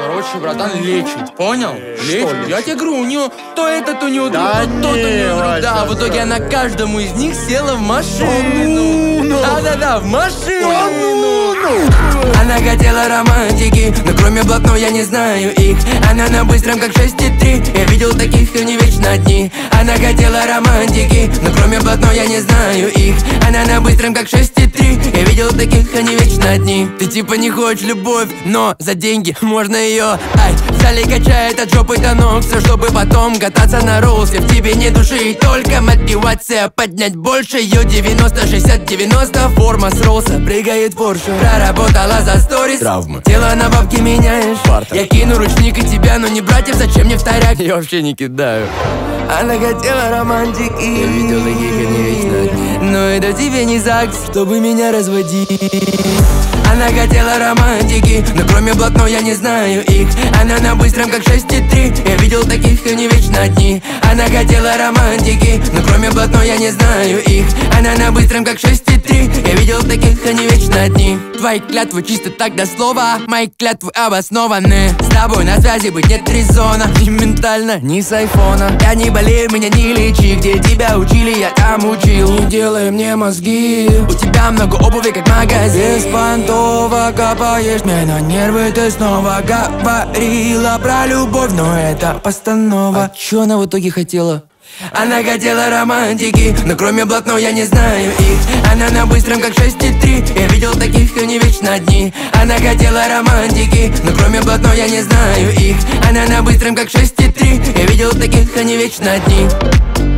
Короче, братан, лечит, понял? Лечит. лечит? Я тебе говорю, у нее то это, то не друг, Да то у не, нее друг. Вася, Да, в итоге она каждому из них села в машину. Да-да-да, в машину. Она хотела романтики, но кроме блатной я не знаю их. Она на быстром как 6,3. Я видел таких, они вечно одни. Она хотела романтики, но кроме блатной я не знаю их. Она на быстром как 6,3. Я видел таких, они вечно одни. Ты типа не хочешь любовь, но за деньги можно ее. Ай, в зале качает от жопы до ног. Все, чтобы потом кататься на роллсе. В тебе не души, только мотивация поднять больше. Ее 90, 60, 90. Форма с роллса, прыгает Порше. Проработала за сторис, Травмы. тело на бабки меняешь. Фартов. Я кину ручник и тебя, но не братьев, зачем мне вторяк? Я вообще не кидаю. Она хотела романтики, я видел таких, они вечно одни. Но это тебе не ЗАГС, чтобы меня разводить. Она хотела романтики, но кроме блатной я не знаю их. Она на быстром как 6,3. Я видел таких, они вечно одни. Она хотела романтики, но кроме блатной я не знаю их. Она на быстром как 6,3. Я видел таких, они вечно одни. Твои клятвы чисто так до слова, мои клятвы обоснованы. С тобой на связи быть нет резона, ни ментально, ни с айфона. Я не болею, меня не лечи, где тебя учили, я там учил. Не делай мне мозги, у тебя много обуви, как магазин. Беспонтово копаешь мне на нервы, ты снова говорила про любовь, но это постанова. А чё она в итоге хотела? Она хотела романтики, но кроме блатной я не знаю их. Она на быстром как 6,3. Я видел таких, они вечно одни. Она хотела романтики, но кроме блатной я не знаю их. Она на быстром как 6,3. Я видел таких, они вечно одни.